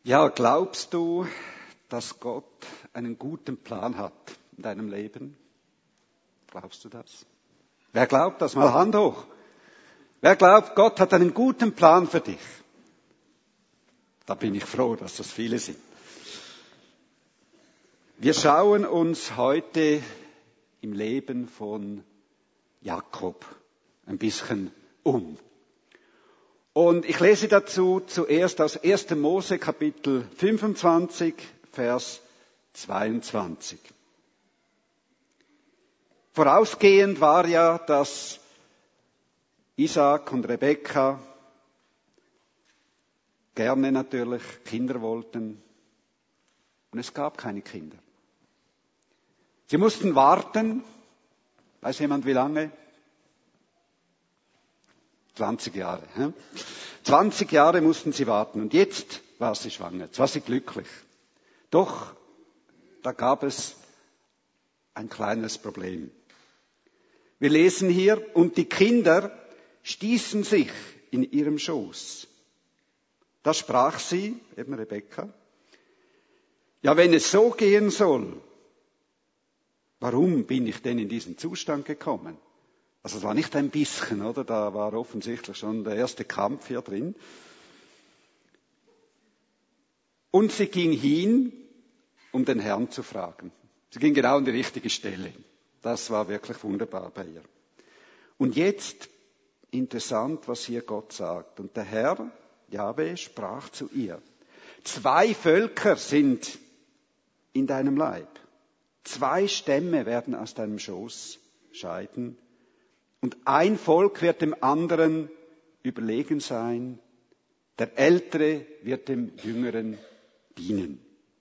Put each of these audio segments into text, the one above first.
Ja, glaubst du, dass Gott einen guten Plan hat in deinem Leben? Glaubst du das? Wer glaubt das? Mal Hand hoch. Wer glaubt, Gott hat einen guten Plan für dich? Da bin ich froh, dass das viele sind. Wir schauen uns heute im Leben von Jakob ein bisschen um. Und ich lese dazu zuerst aus 1. Mose Kapitel 25, Vers 22. Vorausgehend war ja, dass Isaak und Rebekka gerne natürlich Kinder wollten. Und es gab keine Kinder. Sie mussten warten. Weiß jemand wie lange? 20 Jahre. 20 Jahre mussten sie warten. Und jetzt war sie schwanger. Jetzt war sie glücklich. Doch, da gab es ein kleines Problem. Wir lesen hier, und die Kinder stießen sich in ihrem Schoß. Da sprach sie, eben Rebekka, ja, wenn es so gehen soll, warum bin ich denn in diesen Zustand gekommen? Also es war nicht ein bisschen, oder? Da war offensichtlich schon der erste Kampf hier drin. Und sie ging hin, um den Herrn zu fragen. Sie ging genau an die richtige Stelle. Das war wirklich wunderbar bei ihr. Und jetzt, interessant, was hier Gott sagt. Und der Herr, Jahwe, sprach zu ihr, 2 Völker sind in deinem Leib. 2 Stämme werden aus deinem Schoß scheiden. Und ein Volk wird dem anderen überlegen sein. Der Ältere wird dem Jüngeren dienen.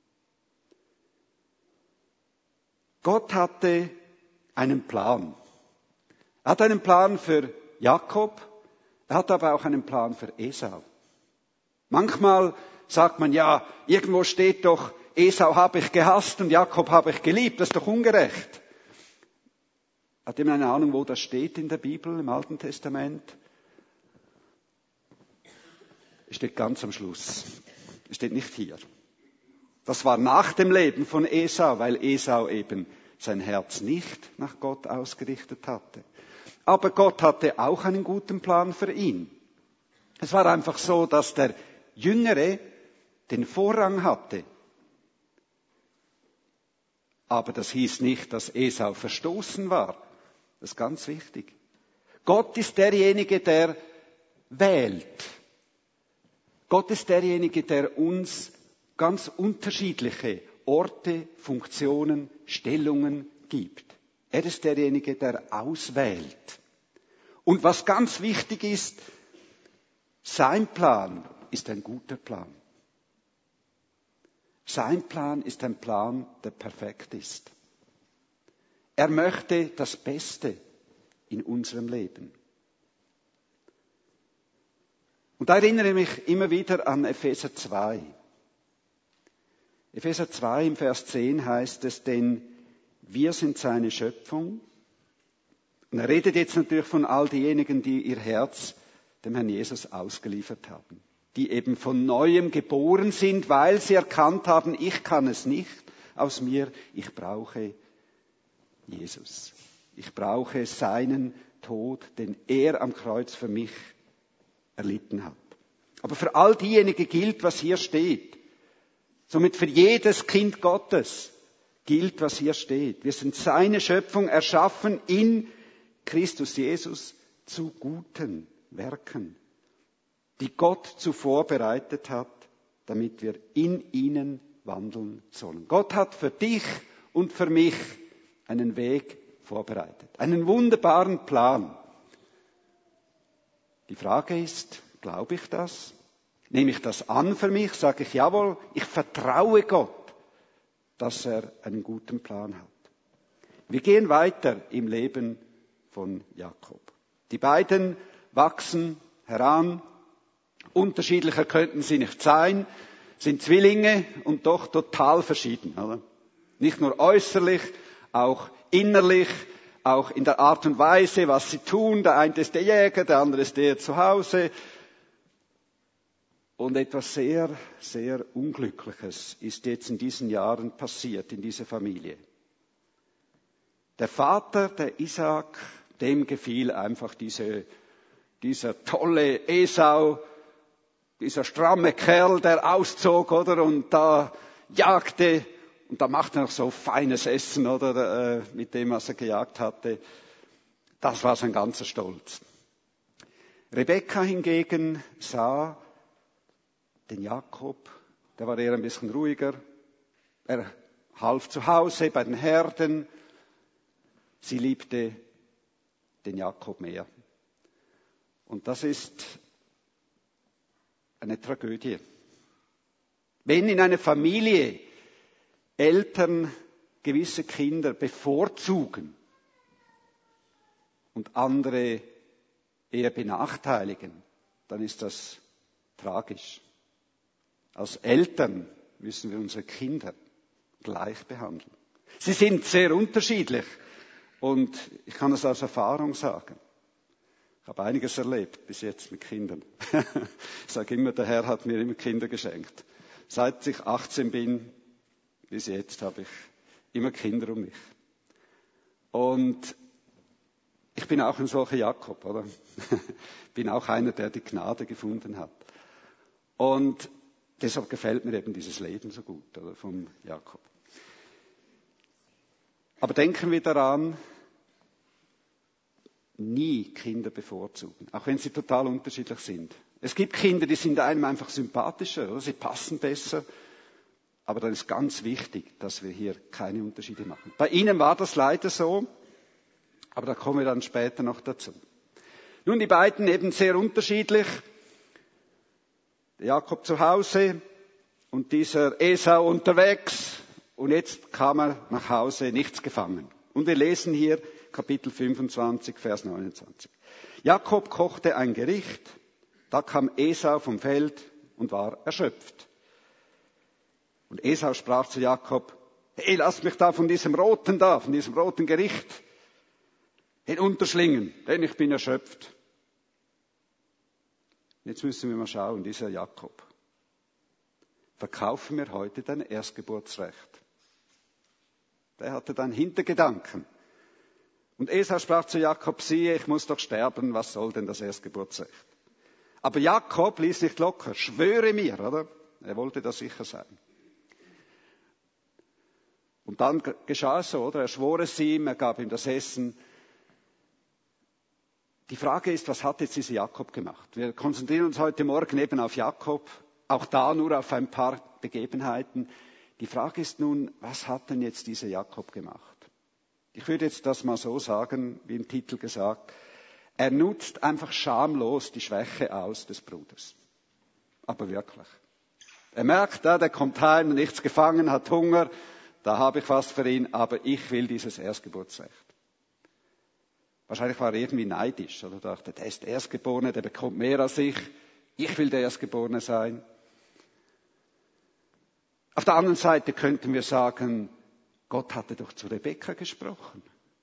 Gott hatte einen Plan. Er hat einen Plan für Jakob. Er hat aber auch einen Plan für Esau. Manchmal sagt man, ja, irgendwo steht doch, Esau habe ich gehasst und Jakob habe ich geliebt. Das ist doch ungerecht. Hat jemand eine Ahnung, wo das steht in der Bibel, im Alten Testament? Es steht ganz am Schluss. Es steht nicht hier. Das war nach dem Leben von Esau, weil Esau eben sein Herz nicht nach Gott ausgerichtet hatte. Aber Gott hatte auch einen guten Plan für ihn. Es war einfach so, dass der Jüngere den Vorrang hatte. Aber das hieß nicht, dass Esau verstoßen war. Das ist ganz wichtig. Gott ist derjenige, der wählt. Gott ist derjenige, der uns ganz unterschiedliche Orte, Funktionen, Stellungen gibt. Er ist derjenige, der auswählt. Und was ganz wichtig ist, sein Plan ist ein guter Plan. Sein Plan ist ein Plan, der perfekt ist. Er möchte das Beste in unserem Leben. Und da erinnere ich mich immer wieder an Epheser 2. Epheser 2 im Vers 10 heißt es, denn wir sind seine Schöpfung. Und er redet jetzt natürlich von all diejenigen, die ihr Herz dem Herrn Jesus ausgeliefert haben. Die eben von Neuem geboren sind, weil sie erkannt haben, ich kann es nicht aus mir, ich brauche Jesus. Ich brauche seinen Tod, den er am Kreuz für mich erlitten hat. Aber für all diejenigen gilt, was hier steht. Somit für jedes Kind Gottes gilt, was hier steht. Wir sind seine Schöpfung, erschaffen in Christus Jesus zu guten Werken, die Gott zuvor bereitet hat, damit wir in ihnen wandeln sollen. Gott hat für dich und für mich einen Weg vorbereitet, einen wunderbaren Plan. Die Frage ist, glaube ich das? Nehme ich das an für mich? Sage ich, jawohl, ich vertraue Gott, dass er einen guten Plan hat. Wir gehen weiter im Leben von Jakob. Die beiden wachsen heran. Unterschiedlicher könnten sie nicht sein, sind Zwillinge und doch total verschieden. Oder? Nicht nur äußerlich, auch innerlich, auch in der Art und Weise, was sie tun. Der eine ist der Jäger, der andere ist der zu Hause. Und etwas sehr, sehr Unglückliches ist jetzt in diesen Jahren passiert in dieser Familie. Der Vater, der Isaak, dem gefiel einfach dieser tolle Esau, dieser stramme Kerl, der auszog, oder, und da jagte, und da machte er noch so feines Essen, oder, mit dem, was er gejagt hatte. Das war sein ganzer Stolz. Rebekka hingegen sah den Jakob, der war eher ein bisschen ruhiger. Er half zu Hause bei den Herden. Sie liebte den Jakob mehr. Und das ist eine Tragödie. Wenn in einer Familie Eltern gewisse Kinder bevorzugen und andere eher benachteiligen, dann ist das tragisch. Als Eltern müssen wir unsere Kinder gleich behandeln. Sie sind sehr unterschiedlich und ich kann das aus Erfahrung sagen. Ich habe einiges erlebt bis jetzt mit Kindern. Ich sage immer, der Herr hat mir immer Kinder geschenkt. Seit ich 18 bin bis jetzt habe ich immer Kinder um mich. Und ich bin auch ein solcher Jakob, oder? Bin auch einer, der die Gnade gefunden hat. Und deshalb gefällt mir eben dieses Leben so gut, oder? Vom Jakob. Aber denken wir daran, nie Kinder bevorzugen, auch wenn sie total unterschiedlich sind. Es gibt Kinder, die sind einem einfach sympathischer, oder? Sie passen besser. Aber dann ist ganz wichtig, dass wir hier keine Unterschiede machen. Bei ihnen war das leider so, aber da kommen wir dann später noch dazu. Nun, die beiden eben sehr unterschiedlich. Der Jakob zu Hause und dieser Esau unterwegs. Und jetzt kam er nach Hause, nichts gefangen. Und wir lesen hier Kapitel 25, Vers 29. Jakob kochte ein Gericht, da kam Esau vom Feld und war erschöpft. Und Esau sprach zu Jakob, hey, lass mich da von diesem roten Gericht hinunterschlingen, denn ich bin erschöpft. Jetzt müssen wir mal schauen, dieser Jakob. Verkaufe mir heute dein Erstgeburtsrecht. Der hatte dann Hintergedanken. Und Esau sprach zu Jakob, siehe, ich muss doch sterben, was soll denn das Erstgeburtsrecht? Aber Jakob ließ nicht locker, schwöre mir, oder? Er wollte da sicher sein. Und dann geschah es so, oder? Er schwor es ihm, er gab ihm das Essen. Die Frage ist, was hat jetzt dieser Jakob gemacht? Wir konzentrieren uns heute Morgen eben auf Jakob, auch da nur auf ein paar Begebenheiten. Die Frage ist nun, was hat denn jetzt dieser Jakob gemacht? Ich würde jetzt das mal so sagen, wie im Titel gesagt. Er nutzt einfach schamlos die Schwäche aus des Bruders. Aber wirklich. Er merkt, der kommt heim, nichts gefangen, hat Hunger. Da habe ich was für ihn, aber ich will dieses Erstgeburtsrecht. Wahrscheinlich war er irgendwie neidisch oder dachte, der ist der Erstgeborene, der bekommt mehr als ich. Ich will der Erstgeborene sein. Auf der anderen Seite könnten wir sagen, Gott hatte doch zu Rebekka gesprochen.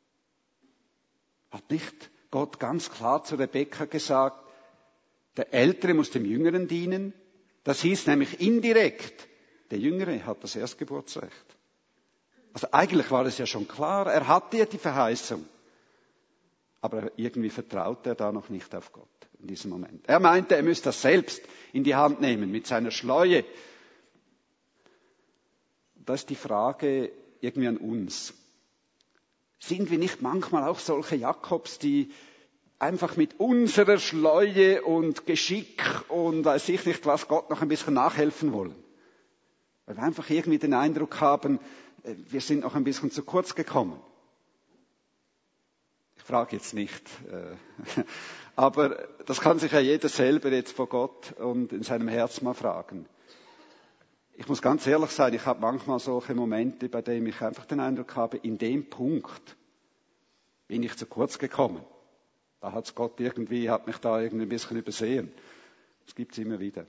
Hat nicht Gott ganz klar zu Rebekka gesagt, der Ältere muss dem Jüngeren dienen? Das hieß nämlich indirekt, der Jüngere hat das Erstgeburtsrecht. Also eigentlich war es ja schon klar, er hatte ja die Verheißung. Aber irgendwie vertraut er da noch nicht auf Gott in diesem Moment. Er meinte, er müsste das selbst in die Hand nehmen mit seiner Schleue. Da ist die Frage irgendwie an uns. Sind wir nicht manchmal auch solche Jakobs, die einfach mit unserer Schleue und Geschick und weiß ich nicht was Gott noch ein bisschen nachhelfen wollen? Weil wir einfach irgendwie den Eindruck haben, wir sind noch ein bisschen zu kurz gekommen. Ich frage jetzt nicht, aber das kann sich ja jeder selber jetzt vor Gott und in seinem Herz mal fragen. Ich muss ganz ehrlich sein, ich habe manchmal solche Momente, bei denen ich einfach den Eindruck habe, in dem Punkt bin ich zu kurz gekommen. Da hat mich da irgendwie ein bisschen übersehen. Das gibt es immer wieder.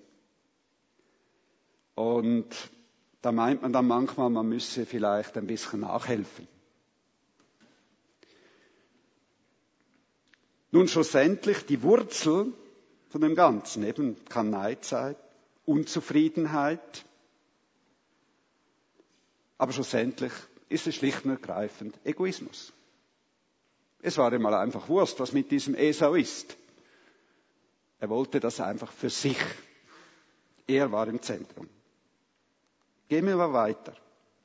Und da meint man dann manchmal, man müsse vielleicht ein bisschen nachhelfen. Nun schlussendlich die Wurzel von dem Ganzen eben kann Neid sein Unzufriedenheit. Aber schlussendlich ist es schlicht und ergreifend Egoismus. Es war ihm mal einfach Wurst, was mit diesem Esau ist. Er wollte das einfach für sich. Er war im Zentrum. Gehen wir mal weiter.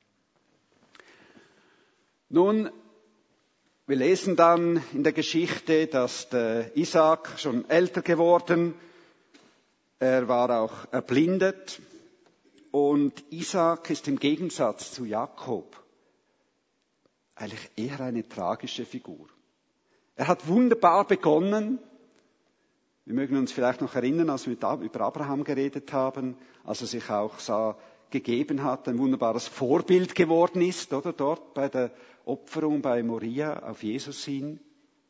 Nun, wir lesen dann in der Geschichte, dass der Isaak schon älter geworden, er war auch erblindet. Und Isaak ist im Gegensatz zu Jakob eigentlich eher eine tragische Figur. Er hat wunderbar begonnen. Wir mögen uns vielleicht noch erinnern, als wir über Abraham geredet haben, als er sich auch gegeben hat, ein wunderbares Vorbild geworden ist, oder dort bei der Opferung bei Moria auf Jesus hin.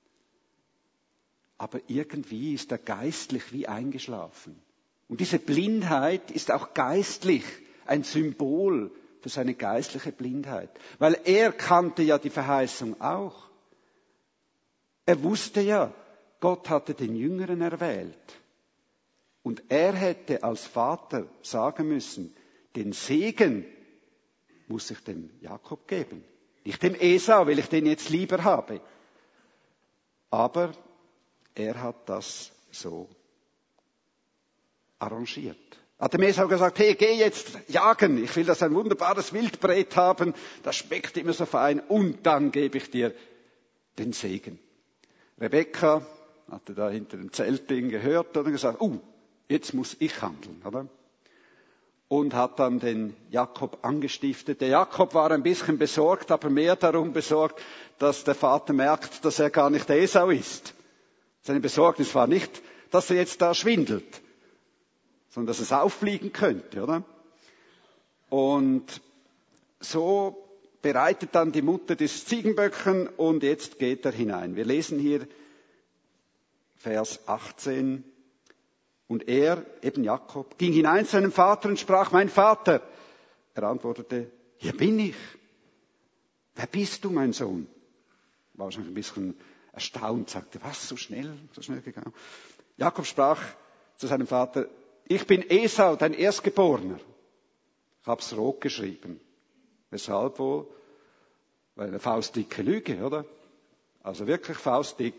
Aber irgendwie ist er geistlich wie eingeschlafen. Und diese Blindheit ist auch geistlich ein Symbol für seine geistliche Blindheit. Weil er kannte ja die Verheißung auch. Er wusste ja, Gott hatte den Jüngeren erwählt. Und er hätte als Vater sagen müssen, den Segen muss ich dem Jakob geben. Nicht dem Esau, weil ich den jetzt lieber habe. Aber er hat das so arrangiert. Hat dem Esau gesagt, hey, geh jetzt jagen. Ich will das ein wunderbares Wildbret haben. Das schmeckt immer so fein. Und dann gebe ich dir den Segen. Rebekka hatte da hinter dem Zeltding gehört und gesagt, jetzt muss ich handeln, oder? Und hat dann den Jakob angestiftet. Der Jakob war ein bisschen besorgt, aber mehr darum besorgt, dass der Vater merkt, dass er gar nicht der Esau ist. Seine Besorgnis war nicht, dass er jetzt da schwindelt, sondern dass es auffliegen könnte, oder? Und so bereitet dann die Mutter das Ziegenböckchen und jetzt geht er hinein. Wir lesen hier Vers 18. Und er, eben Jakob, ging hinein zu seinem Vater und sprach, mein Vater. Er antwortete, hier bin ich. Wer bist du, mein Sohn? War wahrscheinlich ein bisschen erstaunt, sagte, was, so schnell gegangen. Jakob sprach zu seinem Vater, ich bin Esau, dein Erstgeborener. Ich hab's rot geschrieben. Weshalb wohl? Weil eine faustdicke Lüge, oder? Also wirklich faustdick.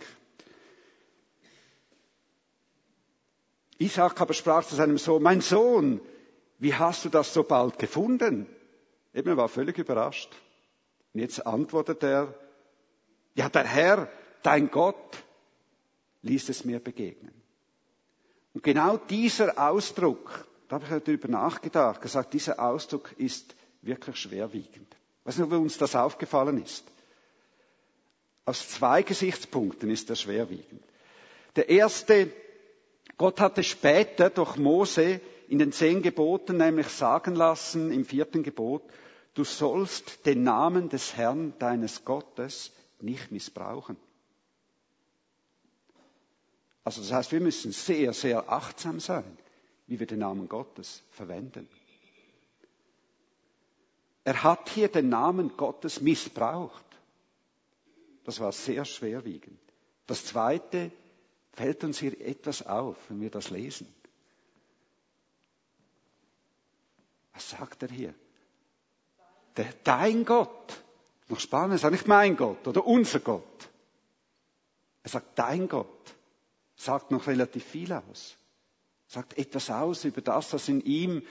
Isaak aber sprach zu seinem Sohn, mein Sohn, wie hast du das so bald gefunden? Eben, er war völlig überrascht. Und jetzt antwortet er, ja, der Herr, dein Gott, ließ es mir begegnen. Und genau dieser Ausdruck, da habe ich darüber nachgedacht, gesagt, dieser Ausdruck ist wirklich schwerwiegend. Ich weiß nicht, ob uns das aufgefallen ist. Aus 2 Gesichtspunkten ist er schwerwiegend. Der erste, Gott hatte später durch Mose in den 10 Geboten nämlich sagen lassen, im 4. Gebot, du sollst den Namen des Herrn, deines Gottes, nicht missbrauchen. Also das heißt, wir müssen sehr, sehr achtsam sein, wie wir den Namen Gottes verwenden. Er hat hier den Namen Gottes missbraucht. Das war sehr schwerwiegend. Das Zweite, fällt uns hier etwas auf, wenn wir das lesen. Was sagt er hier? Dein Gott. Noch spannend, er sagt nicht mein Gott oder unser Gott. Er sagt dein Gott. Sagt noch relativ viel aus. Sagt etwas aus über das, was in ihm.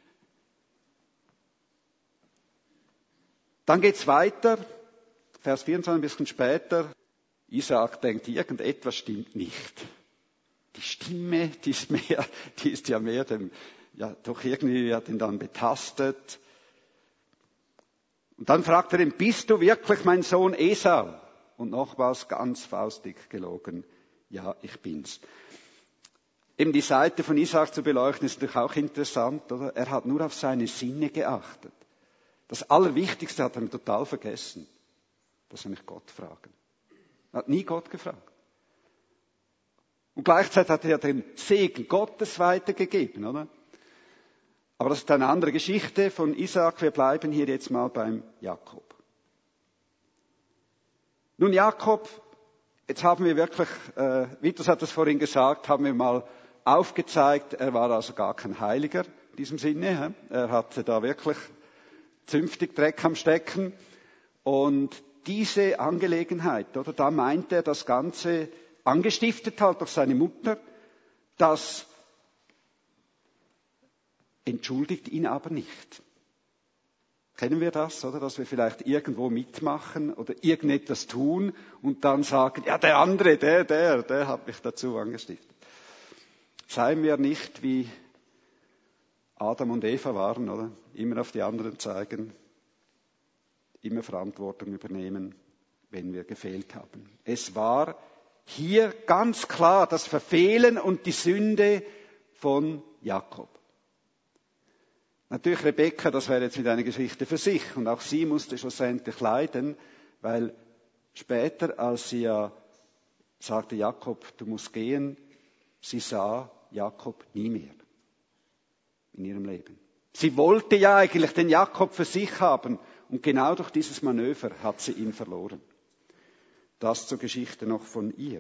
Dann geht's weiter. Vers 24, ein bisschen später. Isaak denkt, irgendetwas stimmt nicht. Die Stimme, die ist ja mehr doch irgendwie hat ihn dann betastet. Und dann fragt er ihn, bist du wirklich mein Sohn Esau? Und nochmals ganz faustig gelogen, ja, ich bin's. Eben die Seite von Isaak zu beleuchten, ist natürlich auch interessant, oder? Er hat nur auf seine Sinne geachtet. Das Allerwichtigste hat er total vergessen, dass er nicht Gott fragen. Er hat nie Gott gefragt. Und gleichzeitig hat er ja den Segen Gottes weitergegeben, oder? Aber das ist eine andere Geschichte von Isaak. Wir bleiben hier jetzt mal beim Jakob. Nun Jakob, jetzt haben wir wirklich, Vitus hat es vorhin gesagt, haben wir mal aufgezeigt, er war also gar kein Heiliger in diesem Sinne. Er hatte da wirklich zünftig Dreck am Stecken. Und diese Angelegenheit, oder, da meint er das Ganze, angestiftet halt durch seine Mutter, das entschuldigt ihn aber nicht. Kennen wir das, oder? Dass wir vielleicht irgendwo mitmachen oder irgendetwas tun und dann sagen, ja, der andere, der hat mich dazu angestiftet. Seien wir nicht wie Adam und Eva waren, oder? Immer auf die anderen zeigen, immer Verantwortung übernehmen, wenn wir gefehlt haben. Es war hier ganz klar das Verfehlen und die Sünde von Jakob. Natürlich Rebekka, das wäre jetzt wieder eine Geschichte für sich. Und auch sie musste schlussendlich leiden, weil später, als sie ja sagte, Jakob, du musst gehen, sie sah Jakob nie mehr in ihrem Leben. Sie wollte ja eigentlich den Jakob für sich haben und genau durch dieses Manöver hat sie ihn verloren. Das zur Geschichte noch von ihr.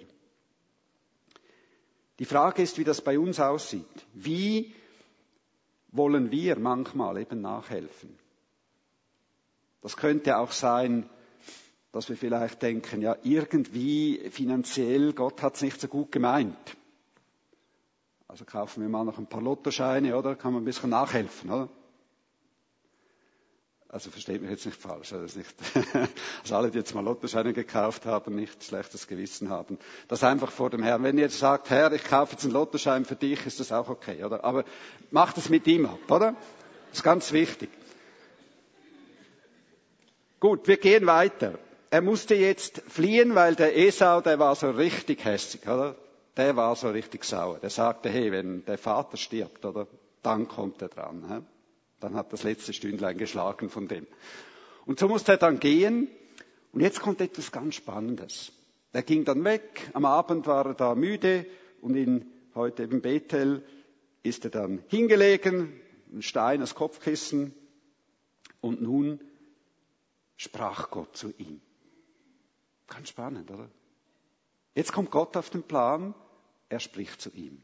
Die Frage ist, wie das bei uns aussieht. Wie wollen wir manchmal eben nachhelfen? Das könnte auch sein, dass wir vielleicht denken, ja, irgendwie finanziell, Gott hat es nicht so gut gemeint. Also kaufen wir mal noch ein paar Lottoscheine, oder? Kann man ein bisschen nachhelfen, oder? Also versteht mich jetzt nicht falsch, also alle, die jetzt mal Lottoscheine gekauft haben, nicht schlechtes Gewissen haben. Das einfach vor dem Herrn. Wenn ihr jetzt sagt, Herr, ich kaufe jetzt einen Lottoschein für dich, ist das auch okay, oder? Aber macht es mit ihm ab, oder? Das ist ganz wichtig. Gut, wir gehen weiter. Er musste jetzt fliehen, weil der Esau, der war so richtig hässig, oder? Der war so richtig sauer. Der sagte, hey, wenn der Vater stirbt, oder? Dann kommt er dran, he? Dann hat das letzte Stündlein geschlagen von dem. Und so musste er dann gehen. Und jetzt kommt etwas ganz Spannendes. Er ging dann weg. Am Abend war er da müde. Und heute eben Bethel ist er dann hingelegen. Ein Stein als Kopfkissen. Und nun sprach Gott zu ihm. Ganz spannend, oder? Jetzt kommt Gott auf den Plan. Er spricht zu ihm.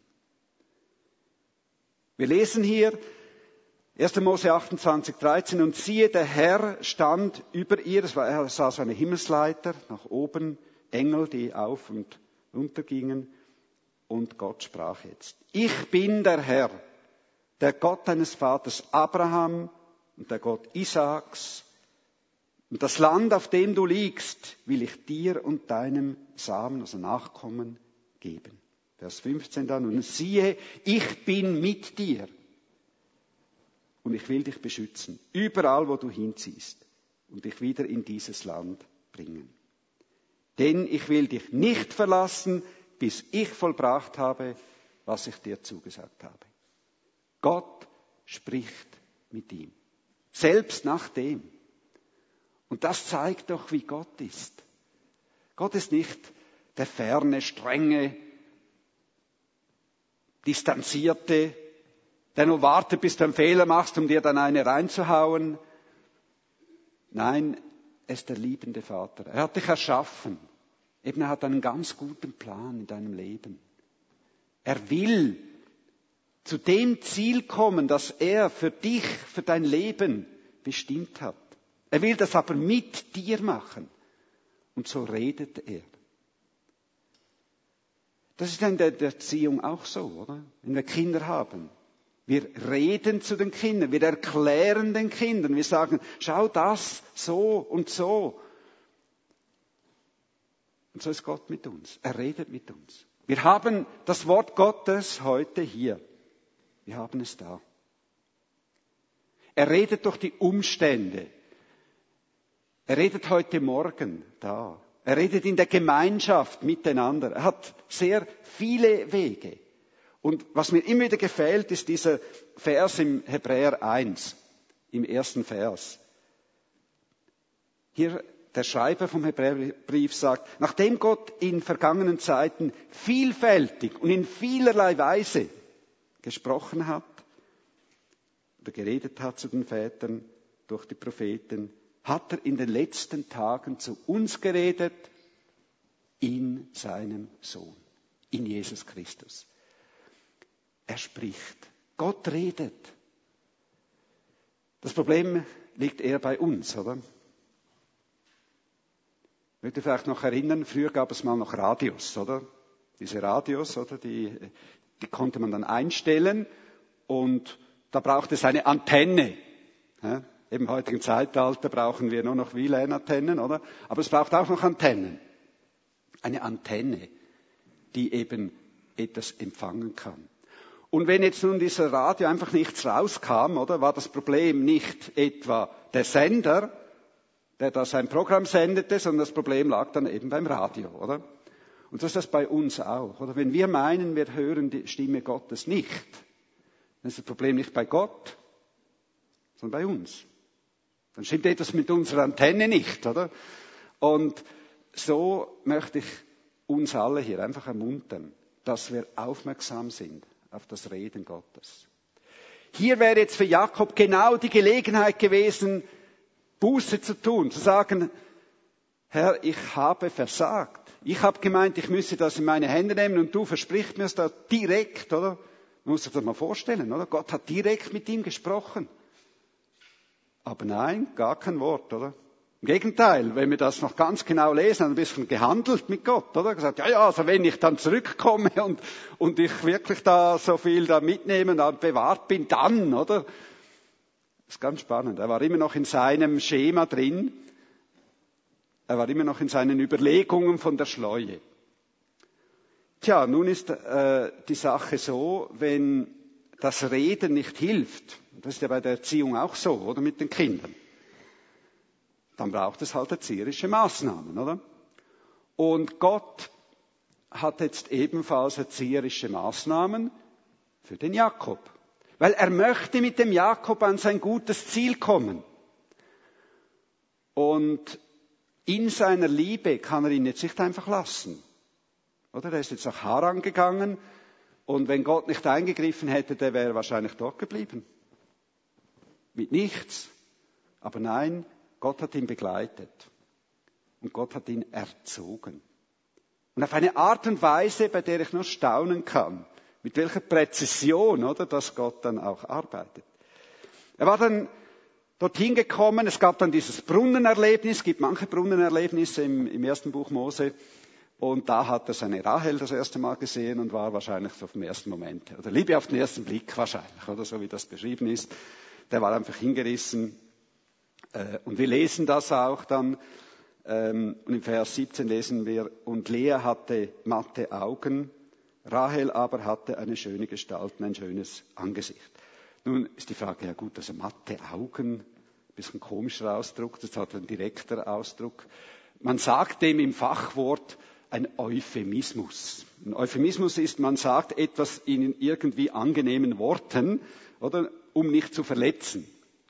Wir lesen hier 1. Mose 28, 13. Und siehe, der Herr stand über ihr. Er sah so eine Himmelsleiter nach oben, Engel, die auf und runter gingen. Und Gott sprach jetzt. Ich bin der Herr, der Gott deines Vaters Abraham und der Gott Isaaks. Und das Land, auf dem du liegst, will ich dir und deinem Samen, also Nachkommen, geben. Vers 15 dann. Und siehe, ich bin mit dir. Und ich will dich beschützen, überall, wo du hinziehst, und dich wieder in dieses Land bringen. Denn ich will dich nicht verlassen, bis ich vollbracht habe, was ich dir zugesagt habe. Gott spricht mit ihm, selbst nach dem. Und das zeigt doch, wie Gott ist. Gott ist nicht der ferne, strenge, distanzierte, der nur wartet, bis du einen Fehler machst, um dir dann eine reinzuhauen. Nein, er ist der liebende Vater. Er hat dich erschaffen. Eben, er hat einen ganz guten Plan in deinem Leben. Er will zu dem Ziel kommen, das er für dich, für dein Leben bestimmt hat. Er will das aber mit dir machen. Und so redet er. Das ist in der Erziehung auch so, oder? Wenn wir Kinder haben. Wir reden zu den Kindern, wir erklären den Kindern, wir sagen, schau das, so und so. Und so ist Gott mit uns. Er redet mit uns. Wir haben das Wort Gottes heute hier. Wir haben es da. Er redet durch die Umstände. Er redet heute Morgen da. Er redet in der Gemeinschaft miteinander. Er hat sehr viele Wege. Und was mir immer wieder gefällt, ist dieser Vers im Hebräer 1, im ersten Vers. Hier der Schreiber vom Hebräerbrief sagt, nachdem Gott in vergangenen Zeiten vielfältig und in vielerlei Weise gesprochen hat oder geredet hat zu den Vätern durch die Propheten, hat er in den letzten Tagen zu uns geredet in seinem Sohn, in Jesus Christus. Er spricht. Gott redet. Das Problem liegt eher bei uns, oder? Ich möchte vielleicht noch erinnern, früher gab es mal noch Radios, oder? Diese Radios, oder? Die konnte man dann einstellen und da braucht es eine Antenne. Ja? Im heutigen Zeitalter brauchen wir nur noch WLAN-Antennen, oder? Aber es braucht auch noch Antennen. Eine Antenne, die eben etwas empfangen kann. Und wenn jetzt nun dieser Radio einfach nichts rauskam, oder, war das Problem nicht etwa der Sender, der da sein Programm sendete, sondern das Problem lag dann eben beim Radio, oder? Und so ist das bei uns auch, oder? Wenn wir meinen, wir hören die Stimme Gottes nicht, dann ist das Problem nicht bei Gott, sondern bei uns. Dann stimmt etwas mit unserer Antenne nicht, oder? Und so möchte ich uns alle hier einfach ermuntern, dass wir aufmerksam sind auf das Reden Gottes. Hier wäre jetzt für Jakob genau die Gelegenheit gewesen, Buße zu tun, zu sagen, Herr, ich habe versagt. Ich habe gemeint, ich müsse das in meine Hände nehmen und du versprichst mir das direkt, oder? Man muss sich das mal vorstellen, oder? Gott hat direkt mit ihm gesprochen. Aber nein, gar kein Wort, oder? Im Gegenteil, wenn wir das noch ganz genau lesen, ein bisschen gehandelt mit Gott, oder? Gesagt, ja, also wenn ich dann zurückkomme und ich wirklich da so viel da mitnehme und bewahrt bin, dann, oder? Das ist ganz spannend. Er war immer noch in seinem Schema drin. Er war immer noch in seinen Überlegungen von der Schleue. Tja, nun ist die Sache so, wenn das Reden nicht hilft, das ist ja bei der Erziehung auch so, oder mit den Kindern, dann braucht es halt erzieherische Maßnahmen, oder? Und Gott hat jetzt ebenfalls erzieherische Maßnahmen für den Jakob. Weil er möchte mit dem Jakob an sein gutes Ziel kommen. Und in seiner Liebe kann er ihn jetzt nicht einfach lassen. Oder? Er ist jetzt nach Haran gegangen und wenn Gott nicht eingegriffen hätte, der wäre wahrscheinlich dort geblieben. Mit nichts. Aber nein, Gott hat ihn begleitet und Gott hat ihn erzogen. Und auf eine Art und Weise, bei der ich nur staunen kann, mit welcher Präzision, oder, dass Gott dann auch arbeitet. Er war dann dorthin gekommen, es gab dann dieses Brunnenerlebnis, es gibt manche Brunnenerlebnisse im ersten Buch Mose, und da hat er seine Rahel das erste Mal gesehen und war wahrscheinlich so auf den ersten Moment, oder Liebe auf den ersten Blick wahrscheinlich, oder so wie das beschrieben ist. Der war einfach hingerissen. Und wir lesen das auch dann, und im Vers 17 lesen wir, und Lea hatte matte Augen, Rahel aber hatte eine schöne Gestalt und ein schönes Angesicht. Nun ist die Frage, ja gut, also matte Augen, ein bisschen komischer Ausdruck, das hat einen direkter Ausdruck. Man sagt dem im Fachwort ein Euphemismus. Ein Euphemismus ist, man sagt etwas in irgendwie angenehmen Worten, oder, um nicht zu verletzen.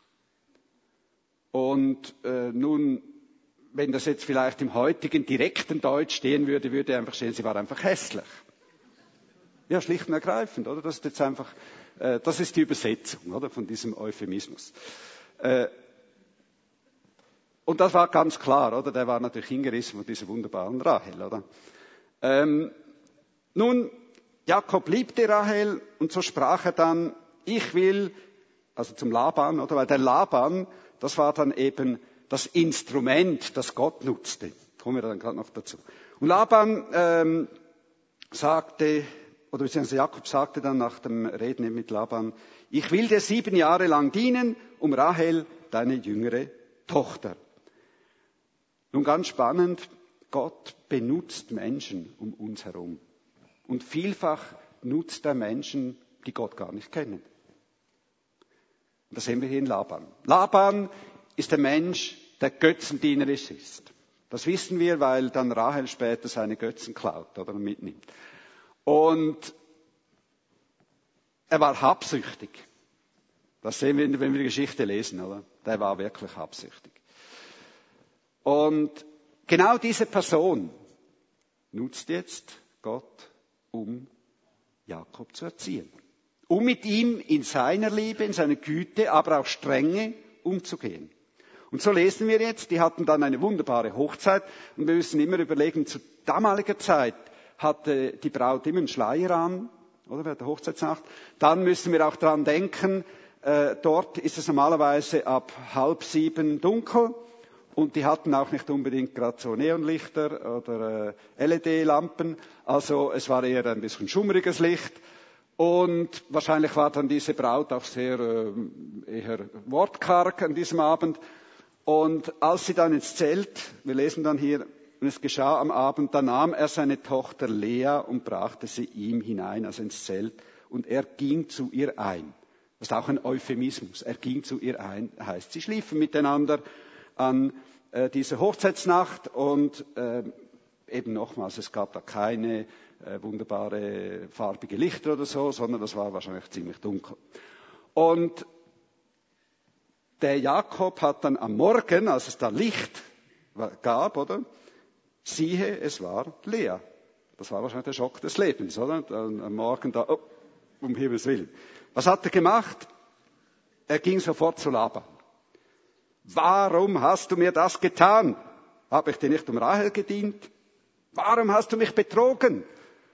Und nun, wenn das jetzt vielleicht im heutigen direkten Deutsch stehen würde, würde einfach stehen, sie war einfach hässlich. Ja, schlicht und ergreifend, oder? Das ist jetzt einfach, das ist die Übersetzung, oder, von diesem Euphemismus. Und das war ganz klar, oder? Der war natürlich hingerissen von dieser wunderbaren Rahel, oder? Nun, Jakob liebte Rahel und so sprach er dann, ich will, also zum Laban, oder? Weil der Laban, das war dann eben das Instrument, das Gott nutzte. Kommen wir dann gerade noch dazu. Und Laban sagte, oder beziehungsweise Jakob sagte dann nach dem Reden mit Laban, ich will dir 7 Jahre lang dienen, um Rahel, deine jüngere Tochter. Nun ganz spannend, Gott benutzt Menschen um uns herum. Und vielfach nutzt er Menschen, die Gott gar nicht kennen. Und das sehen wir hier in Laban. Laban ist der Mensch, der götzendienerisch ist. Das wissen wir, weil dann Rahel später seine Götzen klaut oder mitnimmt. Und er war habsüchtig. Das sehen wir, wenn wir die Geschichte lesen, oder? Der war wirklich habsüchtig. Und genau diese Person nutzt jetzt Gott, um Jakob zu erziehen. Um mit ihm in seiner Liebe, in seiner Güte, aber auch Strenge umzugehen. Und so lesen wir jetzt, die hatten dann eine wunderbare Hochzeit. Und wir müssen immer überlegen, zu damaliger Zeit hatte die Braut immer einen Schleier an oder während der Hochzeitsnacht, dann müssen wir auch dran denken, dort ist es normalerweise ab 6:30 dunkel und die hatten auch nicht unbedingt gerade so Neonlichter oder LED-Lampen, also es war eher ein bisschen schummriges Licht und wahrscheinlich war dann diese Braut auch sehr eher wortkarg an diesem Abend. Und als sie dann ins Zelt, wir lesen dann hier, und es geschah am Abend, da nahm er seine Tochter Lea und brachte sie ihm hinein, also ins Zelt, und er ging zu ihr ein. Das ist auch ein Euphemismus. Er ging zu ihr ein, heißt, sie schliefen miteinander an dieser Hochzeitsnacht und eben nochmals, es gab da keine wunderbare farbige Lichter oder so, sondern das war wahrscheinlich ziemlich dunkel. Und der Jakob hat dann am Morgen, als es da Licht gab, oder? Siehe, es war Lea. Das war wahrscheinlich der Schock des Lebens, oder? Am Morgen da, um Himmels Willen. Was hat er gemacht? Er ging sofort zu Laban. Warum hast du mir das getan? Habe ich dir nicht um Rahel gedient? Warum hast du mich betrogen?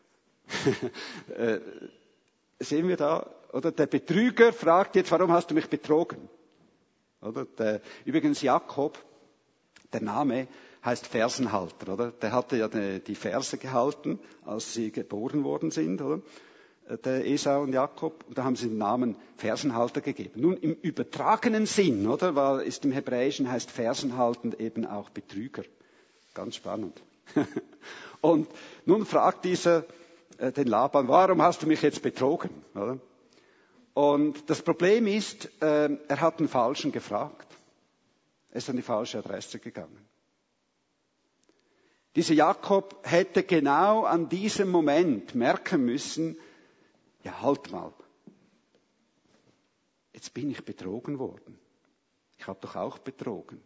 Sehen wir da, oder? Der Betrüger fragt jetzt, warum hast du mich betrogen? Oder? Übrigens Jakob, der Name heißt Fersenhalter, oder? Der hatte ja die Verse gehalten, als sie geboren worden sind, oder? Der Esau und Jakob, und da haben sie den Namen Fersenhalter gegeben. Nun im übertragenen Sinn, oder? Weil ist im Hebräischen heißt Fersenhalten eben auch Betrüger. Ganz spannend. Und nun fragt dieser den Laban, warum hast du mich jetzt betrogen, oder? Und das Problem ist, er hat den Falschen gefragt. Er ist an die falsche Adresse gegangen. Dieser Jakob hätte genau an diesem Moment merken müssen, ja, halt mal, jetzt bin ich betrogen worden. Ich habe doch auch betrogen.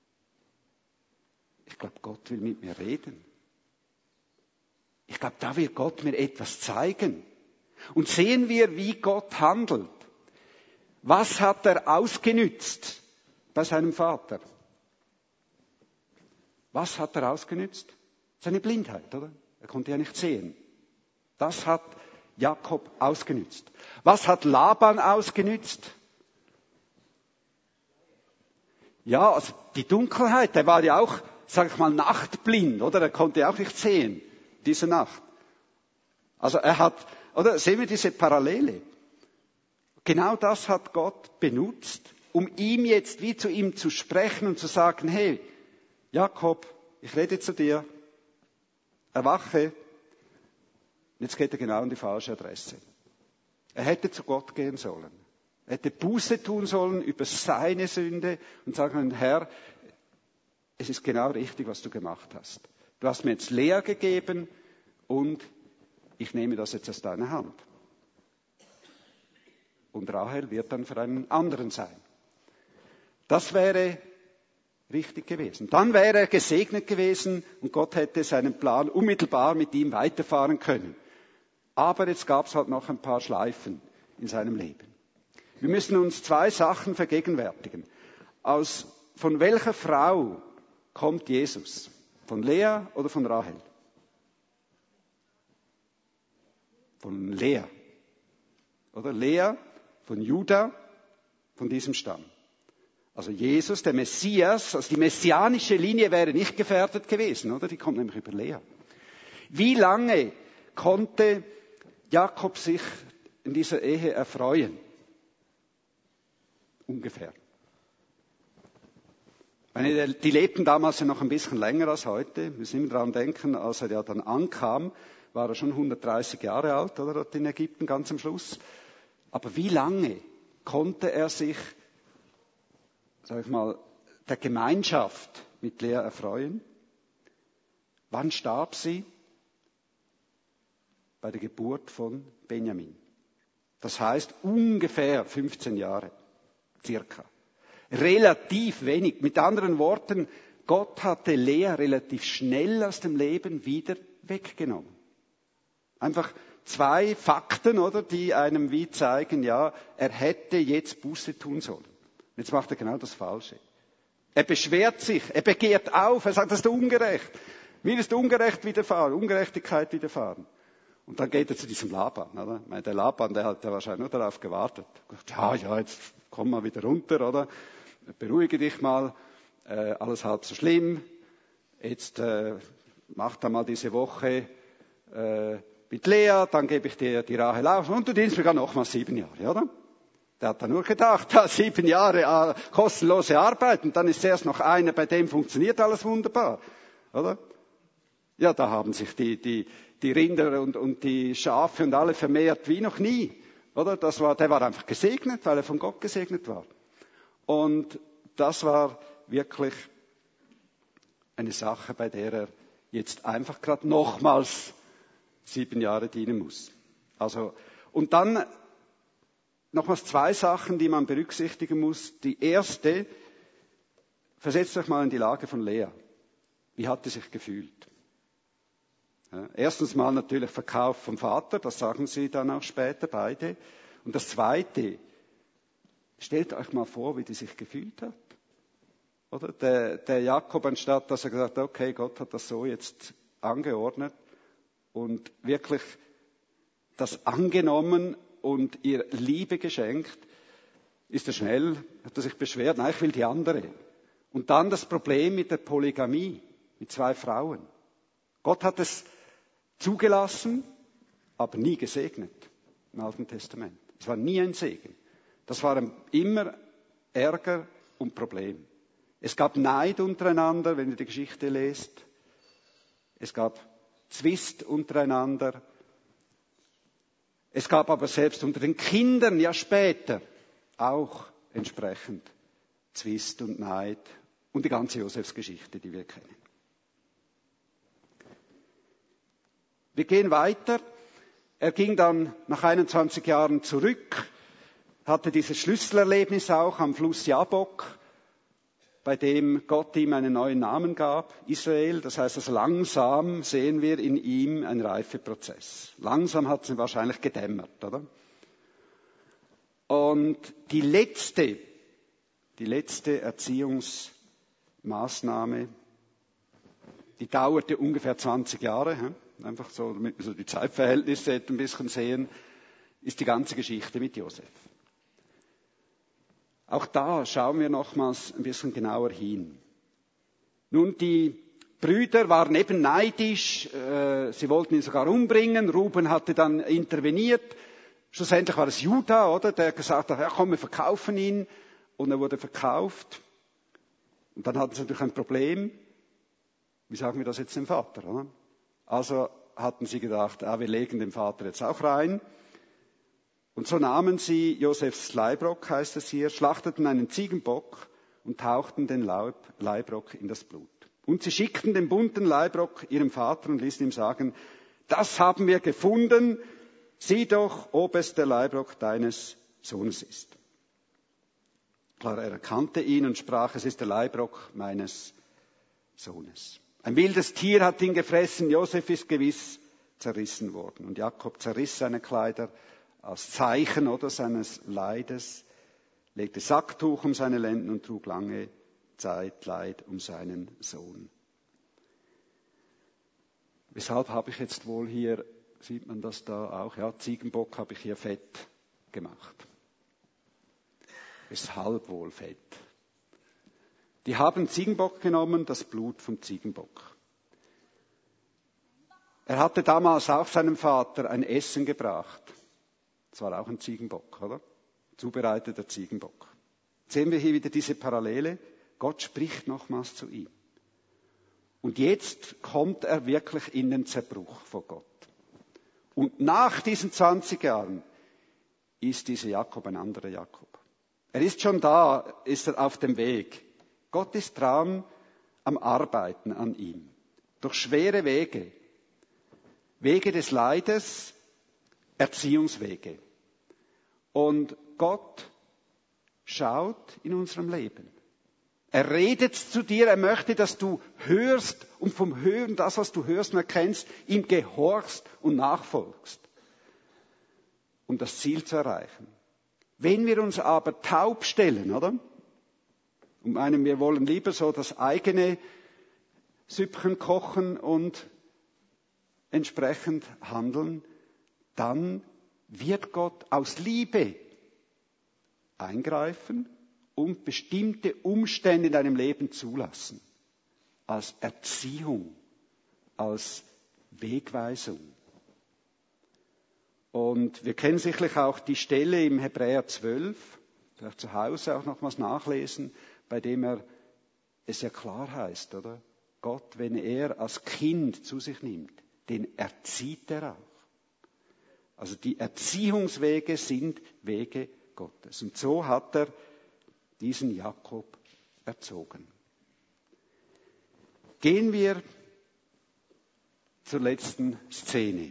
Ich glaube, Gott will mit mir reden. Ich glaube, da wird Gott mir etwas zeigen. Und sehen wir, wie Gott handelt. Was hat er ausgenützt bei seinem Vater? Was hat er ausgenützt? Seine Blindheit, oder? Er konnte ja nicht sehen. Das hat Jakob ausgenützt. Was hat Laban ausgenützt? Ja, also die Dunkelheit. Der war ja auch, sag ich mal, nachtblind, oder? Er konnte ja auch nicht sehen, diese Nacht. Also er hat, oder? Sehen wir diese Parallele? Genau das hat Gott benutzt, um ihm jetzt wie zu ihm zu sprechen und zu sagen, hey, Jakob, ich rede zu dir, erwache. Jetzt geht er genau an die falsche Adresse. Er hätte zu Gott gehen sollen. Er hätte Buße tun sollen über seine Sünde und sagen, Herr, es ist genau richtig, was du gemacht hast. Du hast mir jetzt Lea gegeben und ich nehme das jetzt aus deiner Hand. Und Rahel wird dann für einen anderen sein. Das wäre richtig gewesen. Dann wäre er gesegnet gewesen und Gott hätte seinen Plan unmittelbar mit ihm weiterfahren können. Aber jetzt gab es halt noch ein paar Schleifen in seinem Leben. Wir müssen uns zwei Sachen vergegenwärtigen. Von welcher Frau kommt Jesus? Von Lea oder von Rahel? Von Lea. Oder Lea, von Juda, von diesem Stamm. Also Jesus, der Messias, also die messianische Linie wäre nicht gefährdet gewesen, oder? Die kommt nämlich über Lea. Wie lange konnte Jakob sich in dieser Ehe erfreuen? Ungefähr. Die lebten damals ja noch ein bisschen länger als heute. Wir müssen immer daran denken, als er ja dann ankam, war er schon 130 Jahre alt, oder? Dort in Ägypten, ganz am Schluss. Aber wie lange konnte er sich, sag ich mal, der Gemeinschaft mit Lea erfreuen? Wann starb sie? Bei der Geburt von Benjamin. Das heißt ungefähr 15 Jahre, circa. Relativ wenig. Mit anderen Worten, Gott hatte Lea relativ schnell aus dem Leben wieder weggenommen. Einfach zwei Fakten, oder, die einem wie zeigen, ja, er hätte jetzt Buße tun sollen. Jetzt macht er genau das Falsche. Er beschwert sich, er begehrt auf, er sagt, das ist ungerecht. Mir ist Ungerechtigkeit widerfahren. Und dann geht er zu diesem Laban. Oder? Ich meine, der Laban, der hat ja wahrscheinlich nur darauf gewartet. Ja, jetzt komm mal wieder runter, oder? Beruhige dich mal, alles halb so schlimm. Jetzt mach da mal diese Woche mit Lea, dann gebe ich dir die Rahel auf und du dienst mir gar noch mal 7 Jahre, oder? Der hat da nur gedacht, 7 Jahre kostenlose Arbeit und dann ist erst noch einer, bei dem funktioniert alles wunderbar, oder? Ja, da haben sich die Rinder und die Schafe und alle vermehrt wie noch nie, oder? Der war einfach gesegnet, weil er von Gott gesegnet war. Und das war wirklich eine Sache, bei der er jetzt einfach gerade nochmals 7 Jahre dienen muss. Also, und dann nochmals 2 Sachen, die man berücksichtigen muss. Die erste, versetzt euch mal in die Lage von Lea. Wie hat sie sich gefühlt? Ja, erstens mal natürlich Verkauf vom Vater, das sagen sie dann auch später beide. Und das Zweite, stellt euch mal vor, wie die sich gefühlt hat. Oder? Der Jakob, anstatt dass er gesagt hat, okay, Gott hat das so jetzt angeordnet und wirklich das angenommen und ihr Liebe geschenkt, ist er schnell, hat er sich beschwert, nein, ich will die andere. Und dann das Problem mit der Polygamie, mit 2 Frauen. Gott hat es zugelassen, aber nie gesegnet im Alten Testament. Es war nie ein Segen. Das war immer Ärger und Problem. Es gab Neid untereinander, wenn ihr die Geschichte lest. Es gab Zwist untereinander. Es gab aber selbst unter den Kindern ja später auch entsprechend Zwist und Neid und die ganze Josefsgeschichte, die wir kennen. Wir gehen weiter. Er ging dann nach 21 Jahren zurück, hatte dieses Schlüsselerlebnis auch am Fluss Jabok, bei dem Gott ihm einen neuen Namen gab, Israel. Das heißt, also langsam sehen wir in ihm einen Reifeprozess. Langsam hat es ihm wahrscheinlich gedämmert, oder? Und die letzte Erziehungsmaßnahme, die dauerte ungefähr 20 Jahre, einfach so, damit wir so die Zeitverhältnisse ein bisschen sehen, ist die ganze Geschichte mit Josef. Auch da schauen wir nochmals ein bisschen genauer hin. Nun, die Brüder waren eben neidisch, sie wollten ihn sogar umbringen, Ruben hatte dann interveniert, schlussendlich war es Juda, oder, der gesagt hat, ja komm, wir verkaufen ihn, und er wurde verkauft. Und dann hatten sie natürlich ein Problem, wie sagen wir das jetzt dem Vater, oder? Also hatten sie gedacht, wir legen den Vater jetzt auch rein. Und so nahmen sie Josefs Leibrock, heißt es hier, schlachteten einen Ziegenbock und tauchten den Leibrock in das Blut. Und sie schickten den bunten Leibrock ihrem Vater und ließen ihm sagen, das haben wir gefunden, sieh doch, ob es der Leibrock deines Sohnes ist. Klar, er erkannte ihn und sprach, es ist der Leibrock meines Sohnes. Ein wildes Tier hat ihn gefressen, Josef ist gewiss zerrissen worden. Und Jakob zerriss seine Kleider als Zeichen oder seines Leides, legte Sacktuch um seine Lenden und trug lange Zeit Leid um seinen Sohn. Weshalb habe ich jetzt wohl hier, sieht man das da auch, ja, Ziegenbock habe ich hier fett gemacht. Weshalb wohl fett? Die haben Ziegenbock genommen, das Blut vom Ziegenbock. Er hatte damals auch seinem Vater ein Essen gebracht. Das war auch ein Ziegenbock, oder? Zubereiteter Ziegenbock. Jetzt sehen wir hier wieder diese Parallele. Gott spricht nochmals zu ihm. Und jetzt kommt er wirklich in den Zerbruch vor Gott. Und nach diesen 20 Jahren ist dieser Jakob ein anderer Jakob. Er ist schon da, ist er auf dem Weg. Gott ist dran am Arbeiten an ihm. Durch schwere Wege. Wege des Leides, Erziehungswege. Und Gott schaut in unserem Leben. Er redet zu dir, er möchte, dass du hörst und vom Hören, das, was du hörst und erkennst, ihm gehorchst und nachfolgst, um das Ziel zu erreichen. Wenn wir uns aber taub stellen, oder? Und meinen, wir wollen lieber so das eigene Süppchen kochen und entsprechend handeln, dann wird Gott aus Liebe eingreifen und bestimmte Umstände in deinem Leben zulassen. Als Erziehung, als Wegweisung. Und wir kennen sicherlich auch die Stelle im Hebräer 12, vielleicht zu Hause auch nochmals nachlesen, bei dem es ja klar heißt, oder? Gott, wenn er als Kind zu sich nimmt, den erzieht er auch. Also die Erziehungswege sind Wege Gottes. Und so hat er diesen Jakob erzogen. Gehen wir zur letzten Szene.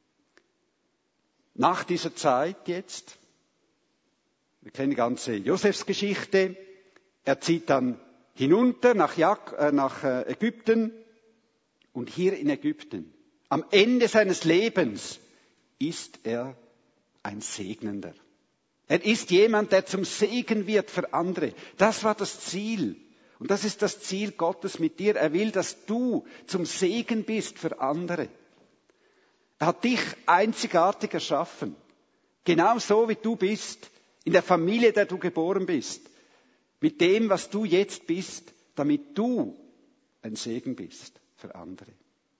Nach dieser Zeit jetzt, wir kennen die ganze Josefsgeschichte, er zieht dann hinunter nach Ägypten und hier in Ägypten, am Ende seines Lebens, ist er ein Segnender. Er ist jemand, der zum Segen wird für andere. Das war das Ziel. Und das ist das Ziel Gottes mit dir. Er will, dass du zum Segen bist für andere. Er hat dich einzigartig erschaffen. Genau so, wie du bist. In der Familie, der du geboren bist. Mit dem, was du jetzt bist, damit du ein Segen bist für andere.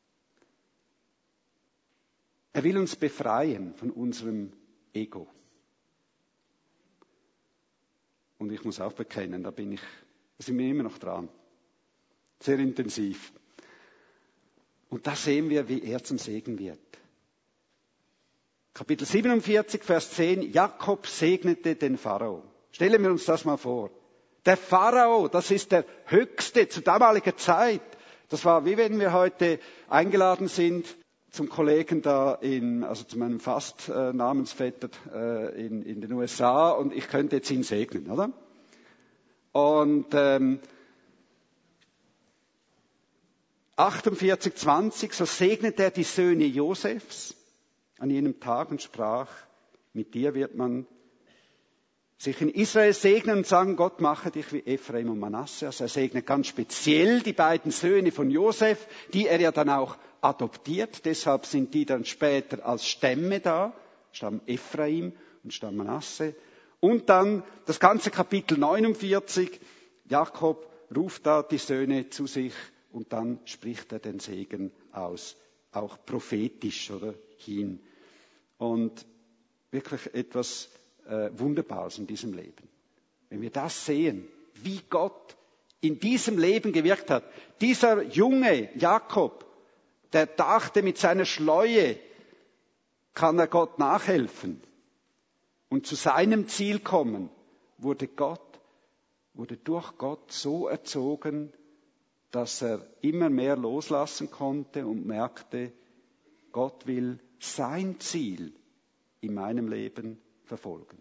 Er will uns befreien von unserem Ego. Und ich muss auch bekennen, da sind wir immer noch dran. Sehr intensiv. Und da sehen wir, wie er zum Segen wird. Kapitel 47, Vers 10. Jakob segnete den Pharao. Stellen wir uns das mal vor. Der Pharao, das ist der Höchste zu damaliger Zeit. Das war wie wenn wir heute eingeladen sind zum Kollegen also zu meinem Namensvetter in den USA und ich könnte jetzt ihn segnen, oder? Und 48,20, so segnete er die Söhne Josefs an jenem Tag und sprach, mit dir wird man sich in Israel segnen und sagen, Gott mache dich wie Ephraim und Manasse. Also er segnet ganz speziell die beiden Söhne von Josef, die er ja dann auch adoptiert. Deshalb sind die dann später als Stämme da, Stamm Ephraim und Stamm Manasse. Und dann das ganze Kapitel 49, Jakob ruft da die Söhne zu sich und dann spricht er den Segen aus, auch prophetisch oder hin. Und wirklich etwas Wunderbares in diesem Leben. Wenn wir das sehen, wie Gott in diesem Leben gewirkt hat. Dieser junge Jakob, der dachte, mit seiner Schleue kann er Gott nachhelfen und zu seinem Ziel kommen, wurde durch Gott so erzogen, dass er immer mehr loslassen konnte und merkte, Gott will sein Ziel in meinem Leben verfolgen.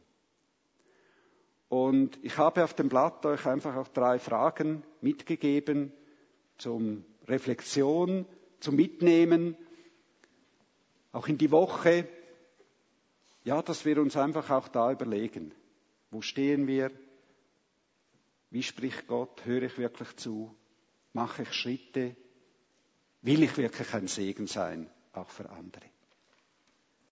Und ich habe auf dem Blatt euch einfach auch 3 Fragen mitgegeben zum Reflexion, zum Mitnehmen, auch in die Woche. Ja, dass wir uns einfach auch da überlegen, wo stehen wir, wie spricht Gott, höre ich wirklich zu, mache ich Schritte, will ich wirklich ein Segen sein, auch für andere.